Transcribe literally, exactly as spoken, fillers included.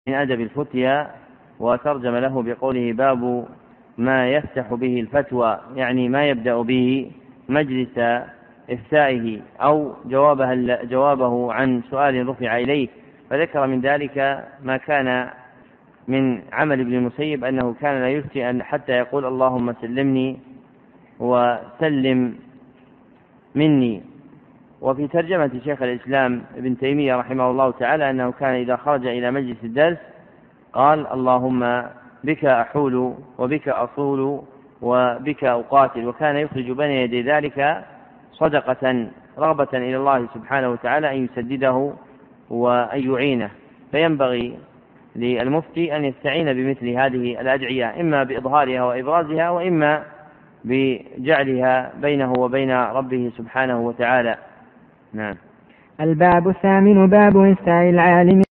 من أدب الفتيا، وترجم له بقوله باب ما يفتح به الفتوى، يعني ما يبدأ به مجلس إفتائه أو جوابه, جوابه عن سؤال رفع إليه. فذكر من ذلك ما كان من عمل ابن المسيب أنه كان لا يفتي أن حتى يقول اللهم سلمني وسلم مني. وفي ترجمة شيخ الإسلام ابن تيمية رحمه الله تعالى أنه كان إذا خرج إلى مجلس الدرس قال اللهم بك أحول وبك أصول وبك أقاتل، وكان يخرج بين يدي ذلك صدقة رغبة إلى الله سبحانه وتعالى أن يسدده وأن يعينه. فينبغي للمفتي أن يستعين بمثل هذه الأدعية، إما بإظهارها وإبرازها، وإما بجعلها بينه وبين ربه سبحانه وتعالى. نعم. الباب الثامن باب إفتاء العالم